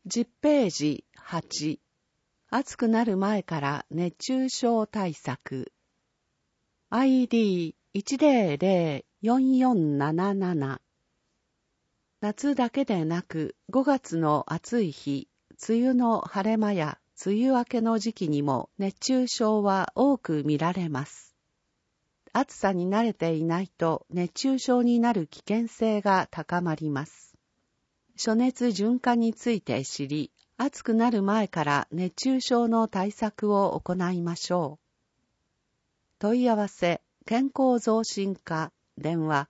10ページ8、暑くなる前から熱中症対策。ID1004477。夏だけでなく5月の暑い日、梅雨の晴れ間や梅雨明けの時期にも熱中症は多く見られます。暑さに慣れていないと熱中症になる危険性が高まります。暑熱順化について知り、暑くなる前から熱中症の対策を行いましょう。問い合わせ、健康増進課、電話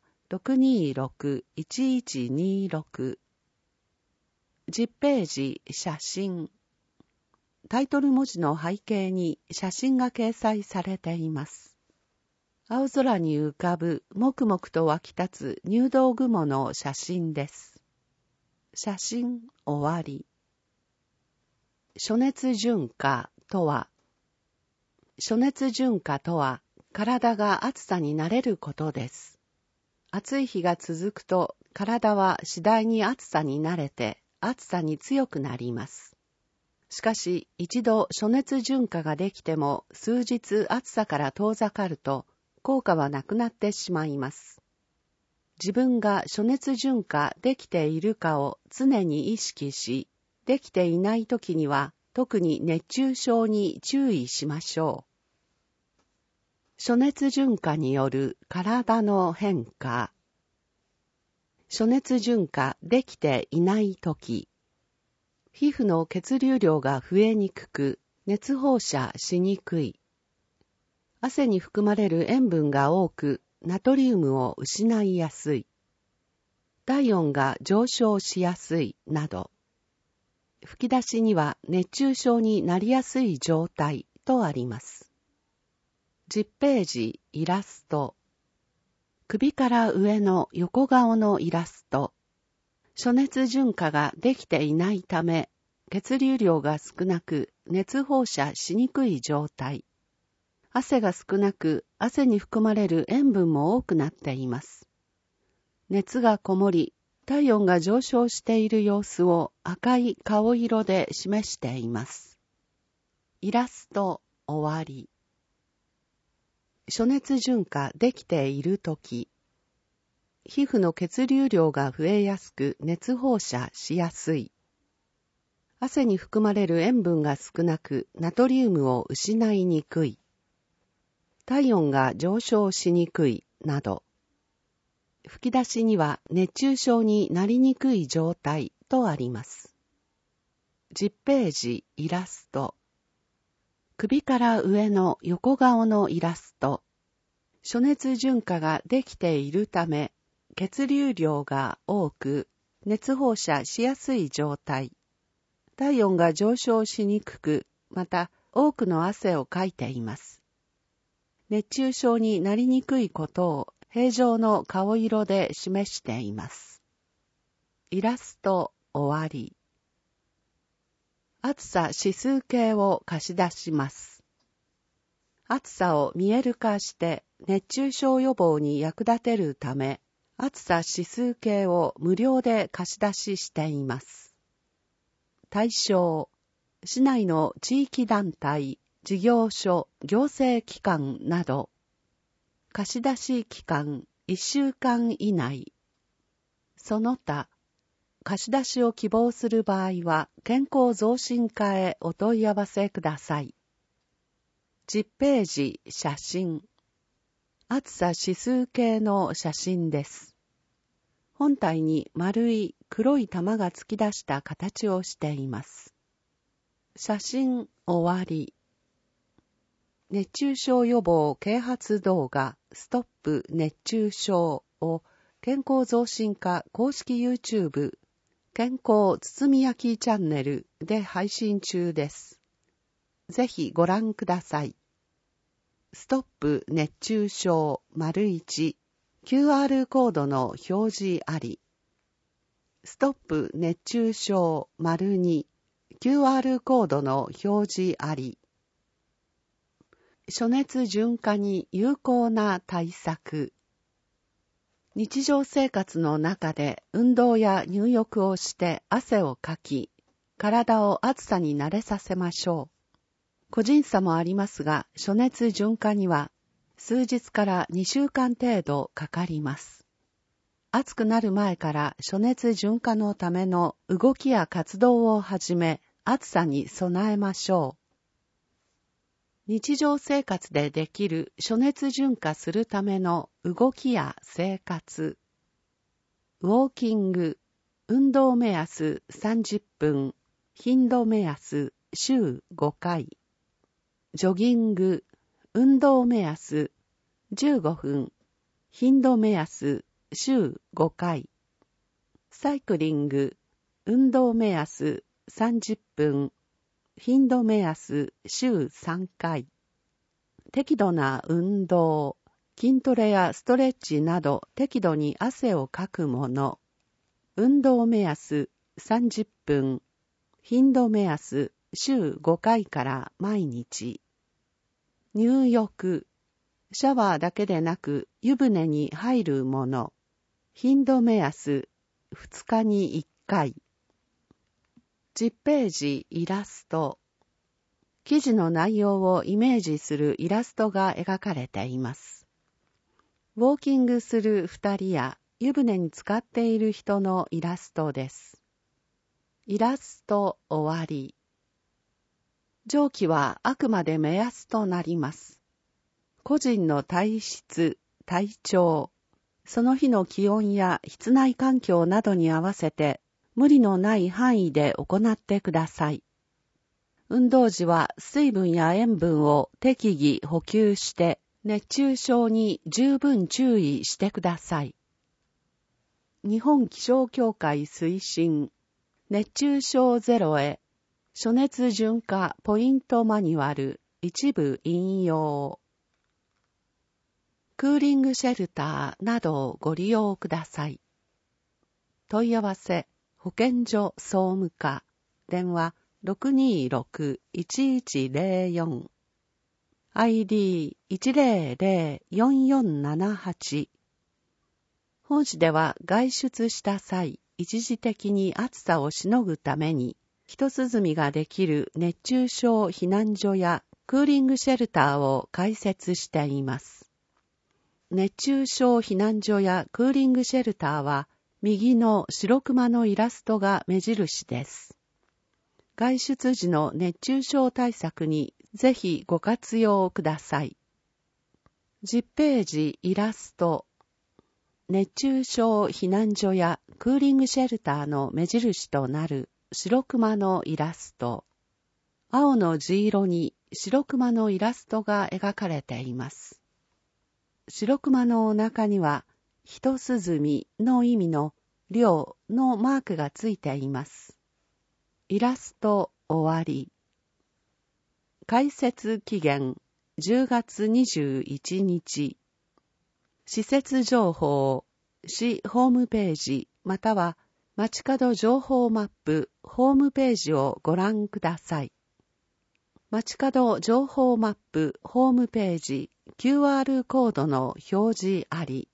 626-1126。10ページ、写真。タイトル文字の背景に写真が掲載されています。青空に浮かぶもくもくと湧き立つ入道雲の写真です。写真終わり。暑熱順化とは、暑熱順化とは体が暑さに慣れることです。暑い日が続くと体は次第に暑さに慣れて暑さに強くなります。しかし一度暑熱順化ができても数日暑さから遠ざかると効果はなくなってしまいます。自分が暑熱順化できているかを常に意識し、できていないときには特に熱中症に注意しましょう。暑熱順化による体の変化。暑熱順化できていないとき、皮膚の血流量が増えにくく、熱放射しにくい。汗に含まれる塩分が多く、ナトリウムを失いやすい。体温が上昇しやすいなど。吹き出しには熱中症になりやすい状態とあります。10ページイラスト。首から上の横顔のイラスト。暑熱順化ができていないため、血流量が少なく熱放射しにくい状態。汗が少なく、汗に含まれる塩分も多くなっています。熱がこもり、体温が上昇している様子を赤い顔色で示しています。イラスト終わり。暑熱順化できているとき、皮膚の血流量が増えやすく熱放射しやすい。汗に含まれる塩分が少なくナトリウムを失いにくい。体温が上昇しにくいなど、吹き出しには熱中症になりにくい状態とあります。10ページイラスト。首から上の横顔のイラスト。暑熱順化ができているため、血流量が多く、熱放射しやすい状態。体温が上昇しにくく、また多くの汗をかいています。熱中症になりにくいことを平常の顔色で示しています。イラスト終わり。暑さ指数計を貸し出します。暑さを見える化して熱中症予防に役立てるため、暑さ指数計を無料で貸し出ししています。対象、市内の地域団体、事業所、行政機関など、貸し出し期間1週間以内。その他、貸し出しを希望する場合は、健康増進課へお問い合わせください。10ページ写真。暑さ指数計の写真です。本体に丸い黒い玉が突き出した形をしています。写真終わり。熱中症予防啓発動画ストップ熱中症を健康増進課公式 YouTube 健康包み焼きチャンネルで配信中です。ぜひご覧ください。ストップ熱中症 ①QR コードの表示あり。ストップ熱中症 ②QR コードの表示あり。暑熱順化に有効な対策。日常生活の中で運動や入浴をして汗をかき、 体を暑さに慣れさせましょう。個人差もありますが、暑熱順化には数日から2週間程度かかります。暑くなる前から暑熱順化のための動きや活動を始め、暑さに備えましょう。日常生活でできる暑熱順化するための動きや生活。ウォーキング、運動目安30分、頻度目安週5回。ジョギング、運動目安15分、頻度目安週5回。サイクリング、運動目安30分、頻度目安週3回。適度な運動、筋トレやストレッチなど適度に汗をかくもの。運動目安30分、頻度目安週5回から毎日。入浴、シャワーだけでなく湯船に入るもの。頻度目安2日に1回。10ページイラスト。記事の内容をイメージするイラストが描かれています。ウォーキングする2人や湯船に浸かっている人のイラストです。イラスト終わり。上記はあくまで目安となります。個人の体質、体調、その日の気温や室内環境などに合わせて無理のない範囲で行ってください。運動時は水分や塩分を適宜補給して熱中症に十分注意してください。日本気象協会推進熱中症ゼロへ暑熱順化ポイントマニュアル一部引用。クーリングシェルターなどをご利用ください。問い合わせ保健所総務課電話 626-1104 ID1004478。 本市では外出した際一時的に暑さをしのぐために一涼みができる熱中症避難所やクーリングシェルターを開設しています。熱中症避難所やクーリングシェルターは右の白熊のイラストが目印です。外出時の熱中症対策にぜひご活用ください。10ページイラスト。熱中症避難所やクーリングシェルターの目印となる白熊のイラスト。青の地色に白熊のイラストが描かれています。白熊のお腹には、一涼みの意味の涼のマークがついています。イラスト終わり。開設期限10月21日。施設情報、市ホームページまたは街角情報マップホームページをご覧ください。街角情報マップホームページ QR コードの表示あり。